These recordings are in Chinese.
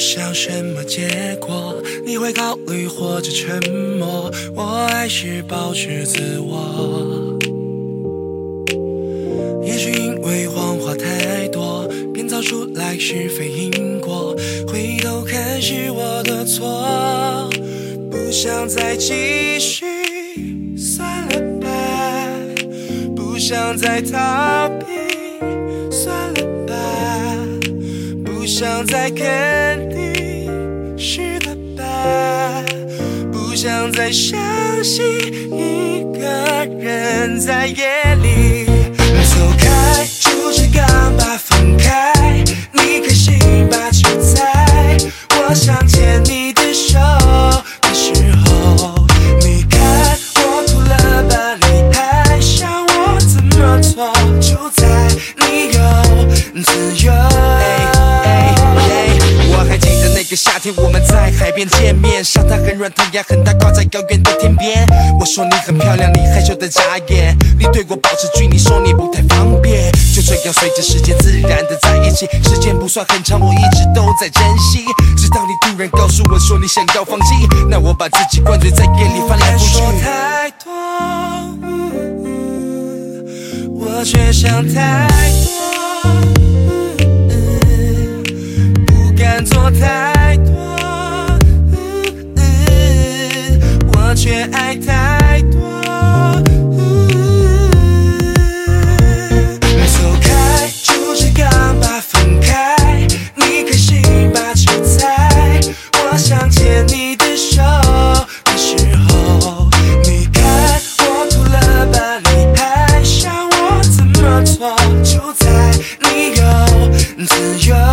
想什么结果，你会考虑或者沉默，我还是保持自我。也许因为谎话太多，编造出来是非因果，回头看是我的错，不想再继续，算了吧，不想再逃避，算了吧，不想再肯定，是的吧，不想再相信一个人在夜里走开，就这样吧，分开，你开心吧，就在我想牵你的手的时候，你看我哭了吧，你还想我怎么做，就在你有自由。 我还记得那个夏天，我们在海边见面，沙滩很软，太阳很大，挂在遥远的天边。我说你很漂亮，你害羞的眨眼，你对我保持距离，说你不太方便。就这样随着时间自然的在一起，时间不算很长，我一直都在珍惜，直到你突然告诉我说你想要放弃，那我把自己灌醉在夜里翻来覆去。 说太多，我却想太多，不敢做太多，我却爱太多。走开，就这样吧，分开，你开心吧，就在我想牵你的手的时候，你看我哭了吧，你还想我怎么做，就在你有自由。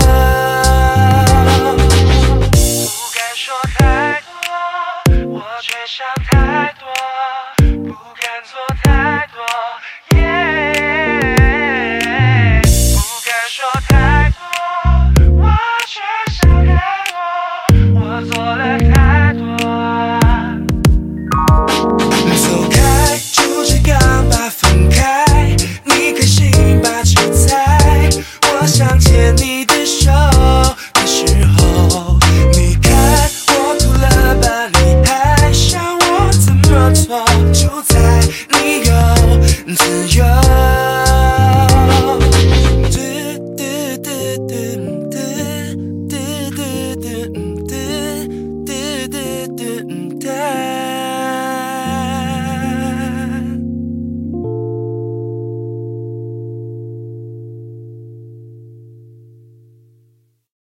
不敢说太多，我却想太多，不敢做太多，不敢说太多，我却想太多，我做了太多。